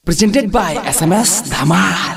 Presented by SMS Dhamal.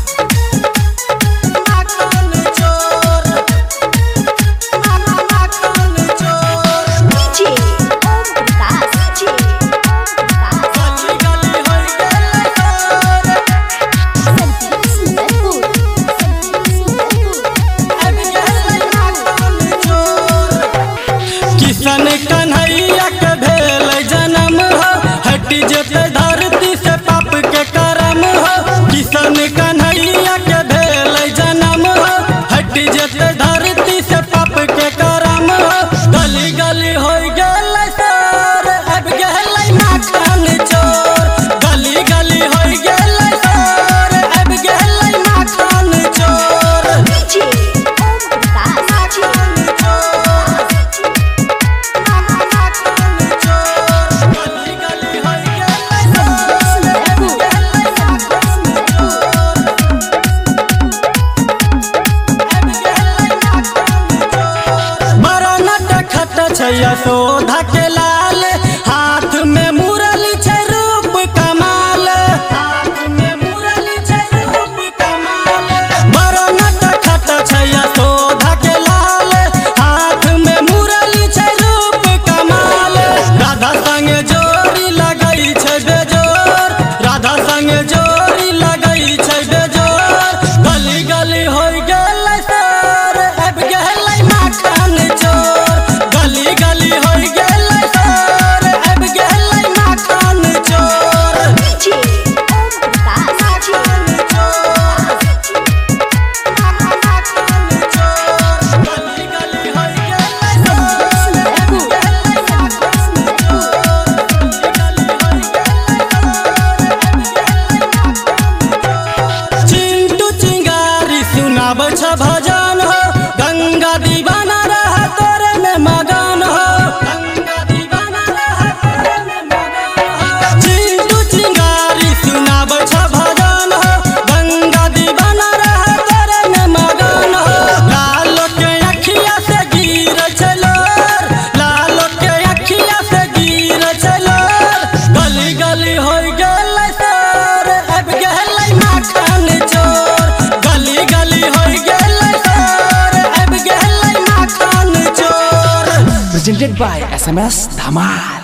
Kishan Kanhaiya के भेल जन्म हो, हटी जेते धरती से पाप के करम हो। किशन कन्हैया के भेल जन्म हो, हटी जेते धरती से पाप के करम हो। गली गली हो गेल सर, अब गेल माखन चोर। गली गली हो गेल सर, अब गेल माखन चोर। यशोधा के लाल हाथ में मुरली छै रूप कमाल। हाथ में मुरली छै रूप कमाल। बड़ा नटखट छै यशोधा के लाल हाथ में मुरली छै रूप कमाल। राधा संगे जोड़ी लगई छै बेजोर, राधा संगे जोड़ी लगई छै बेजोर। गली गली हो गेल सर, अब गेल माखन चोर। गली गली हो गेल सर, अब गेल माखन चोर। गली गली हो गेल सर, अब गेल माखन चोर। चिंटू चिंगारी सुनाब छ भजन हो, गंगा दीवाना रह तोरे में मगन हो। गंगा दीवाना रह तोरे में मगन हो। चिंटू चिंगारी सुनाब छ भजन हो, गंगा दीवाना रह तोरे में मगन हो। लालो के अखिया से गिर चलोर, लालो के अखिया से गिर चलोर। गली गली हो गेल सर, अब गेल माखन चोर। गली गली हो गेल सर, अब गेल माखन चोर। Presented by SMS Dhamal.